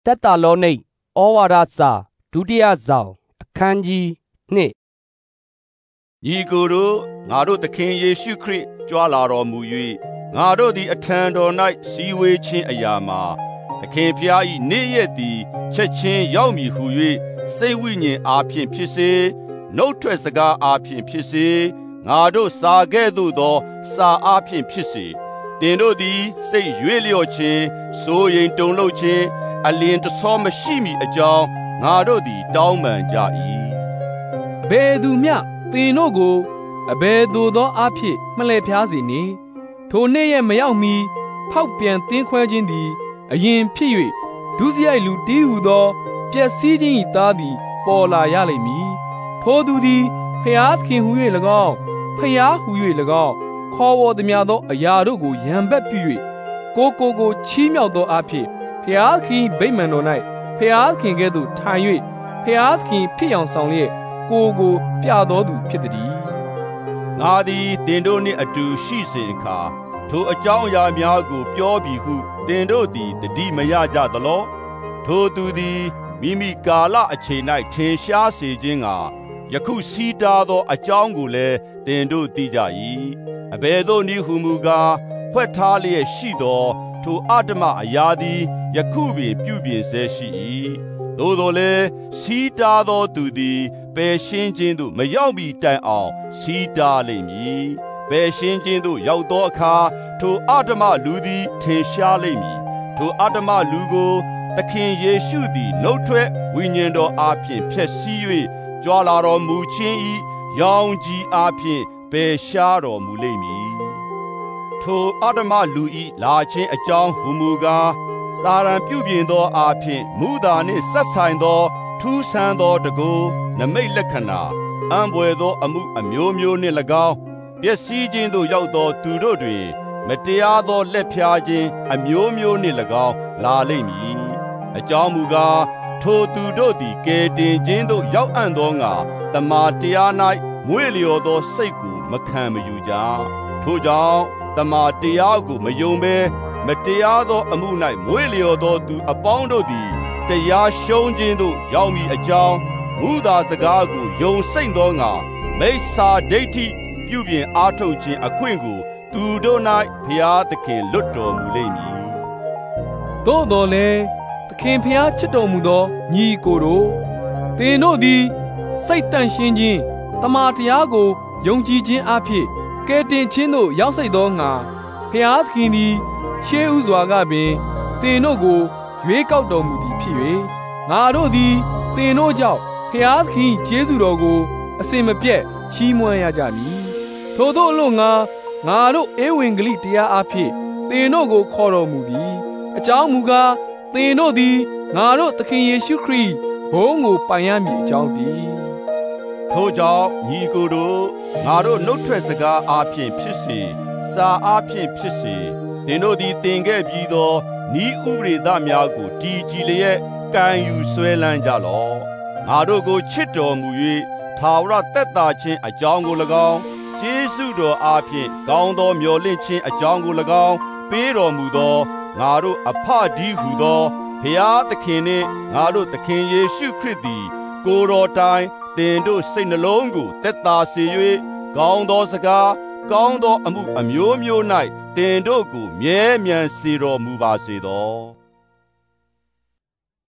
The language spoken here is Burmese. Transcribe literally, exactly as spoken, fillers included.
သက်သာလောနိဩဝါဒစာဒုတိယဆောင်အခန်းကြီးနှစ်ညီကိုတို့ငါတို့သခင်ယေရှုခရစ်ကြွလာတော်မူ၍ငါတို့သည်အထံတော်၌စည်းဝေးခြင်းအရာမှာသခင်ဖျား၏နေ့ရက်သည်ချက်ချင်းရောက်မည်ဟု၍စိတ်ဝိညာဉ်အားဖြင့်ဖြစ်စေနှုတ်ထွက်စကားအားဖြင့်ဖြစ်စေငါတို့စာခဲ့သို့သောစာအားဖြင့်ဖြစ်စေတင်တို့သည်စိတ်ရွေ့လျော့ခြင်းစိုးရိမ်တုန်လှုပ်ခြင်းအလင်းတဆောမရှိမီအကြောင်းငါတို့သည်တောင်းပန်ကြ၏ဘယ်သူမျှသင်တို့ကိုအဘယ်သို့သောအဖြစ်မလှည့်ဖျားစေနှင့်ထိုနေ့ရက်မရောက်မီဖောက်ပြန်သင်းခွဲခြင်းသည်အရင်ဖြစ်၍ဒုစရိုက်လူတီးဟုသောပျက်စီးခြင်း၏သားသည်ပေါ်လာရလိမ့်မည်ထိုသူသည်ဖျားသခင်ဟု၍၎င်းဖျားဟု၍၎င်းခေါ်ဝေါ်သည်များသောအရာတို့ကိုရန်ဘက်ပြု၍ကိုကိုကိုချီးမြှောက်သောအဖြစ်ဖျားသခင်ဗိမာန်တော်၌ဖျားသခင်ကဲ့သို့ထိုင်၍ဖျားသခင်ဖြစ်အောင်ဆောင်လျက်ကိုကိုပြတော်သူဖြစ်သည်ငါသည်တင်တို့နှင့်အတူရှိစဉ်အခါထိုအကြောင်းအရာများကိုပြောပြီးဟုတင်တို့သည်တတိမရကြသလောထိုသူသည်မိမိကာလအချိန်၌ထင်ရှားစေခြင်းကယခုစီးတားသောအကြောင်းကိုလည်းတင်တို့သိကြ၏အဘယ်သို့နည်းဟုမူကားဖွက်ထားလျက်ရှိသောထိုအတ္တမအရာသည်ယခုပင်ပြုပြင်ဆဲရှိ၏သို့တော်လည်းစီးတားသောသူသည်ပယ်ရှင်းခြင်းသို့မရောက်မီတိုင်အောင်စီးတားလိမ့်မည်ပယ်ရှင်းခြင်းသို့ရောက်သောအခါထိုအတ္တမလူသည်ထင်ရှားလိမ့်မည်ထိုအတ္တမလူကိုသခင်ယေရှုသည်နှုတ်ထွက်ဝိညာဉ်တော်အားဖြင့်ဖျက်ဆီး၍ကြွလာတော်မူခြင်း၏ရောင်ကြီးအားဖြင့်ပယ်ရှားတော်မူလိမ့်မည်ထိုအတ္တမလူ၏လာခြင်းအကြောင်းဟူမူကားစာရန်ပြုပြင်သောအားဖြင့်မူသာနှင့်ဆက်ဆိုင်သောထူးဆန်းသောတကူနမိတ်လက္ခဏာအံပွေသောအမှုအမျိုးမျိုးနှင့်၎င်းပျက်စီးခြင်းသို့ရောက်သောသူတို့တွင်မတရားသောလက်ဖြားခြင်းအမျိုးမျိုးနှင့်၎င်းလာလိမ့်မည်အကြောင်းမူကားထိုသူတို့သည်ကယ်တင်ခြင်းသို့ရောက်အံ့သောငါတမန်တရား၌မွေ့လျော်သောစိတ်ကိုမခံမယူကြထိုကြောင့်တမန်တရားကိုမယုံဘဲမတရားသောအမှု၌မွေ့လျော်သောသူအပေါင်းတို့သည်တရားရှုံးခြင်းသို့ရောက်မည်အကြောင်းမူသာစကားကိုယုံစိမ့်သောငါမိစ္ဆာဒိဋ္ဌိပြုပြင်အားထုတ်ခြင်းအခွင့်ကိုသူတို့၌ဘုရားသခင်လွတ်တော်မူလိမ့်မည်သို့တော်လည်းသခင်ဘုရားချစ်တော်မူသောညီကိုတို့သင်တို့သည်စိတ်တန့်ရှင်းခြင်းတမန်တရားကိုယုံကြည်ခြင်းအဖြစ်ကယ်တင်ခြင်းသို့ရောက်စိတ်သောငါဘုရားသခင်သည်ရှေးဥစွာကပင်သင်တို့ကိုရွေးကောက်တော်မူသည်ဖြစ်၍ငါတို့သည်သင်တို့ကြောင့်ဘုရားသခင်ကျေးဇူးတော်ကိုအစဉ်မပြတ်ချီးမွမ်းရကြမည်ထို့သောအလို့ငါငါတို့ဧဝံဂေလိတရားအဖြစ်သင်တို့ကိုခေါ်တော်မူပြီးအကြောင်းမူကားသင်တို့သည်ငါတို့သခင်ယေရှုခရစ်ဘုန်းကိုပိုင်ရမည်အကြောင်းတည်းထို့ကြောင့်ညီကိုတို့ငါတို့နှုတ်ထွက်စကားအားဖြင့်ဖြစ်စေစာအားဖြင့်ဖြစ်စေသင်တို့သည်သင်ခဲ့ပြီးသောဤဥပဒေသားများကိုတည်ကြည်လျက်ကံယူဆွဲလန်းကြလော့ငါတို့ကိုချစ်တော်မူ၍ထာဝရသက်သာခြင်းအကြောင်းကို၎င်းကျေးဇူးတော်အားဖြင့်ကောင်းသောမျှော်လင့်ခြင်းအကြောင်းကို၎င်းပေးတော်မူသောငါတို့အဖဒီဟုသောဘုရားသခင်နှင့်ငါတို့သခင်ယေရှုခရစ်သည်ကိုယ်တော်တိုင်သင်တို့စိတ်နှလုံးကိုသက်သာစေ၍ကောင်းသောစကားကောင်းသောအမှုအမျိုးမျိုး၌သင်တို့ကိုမြဲမြံစေတော်မူပါစေသော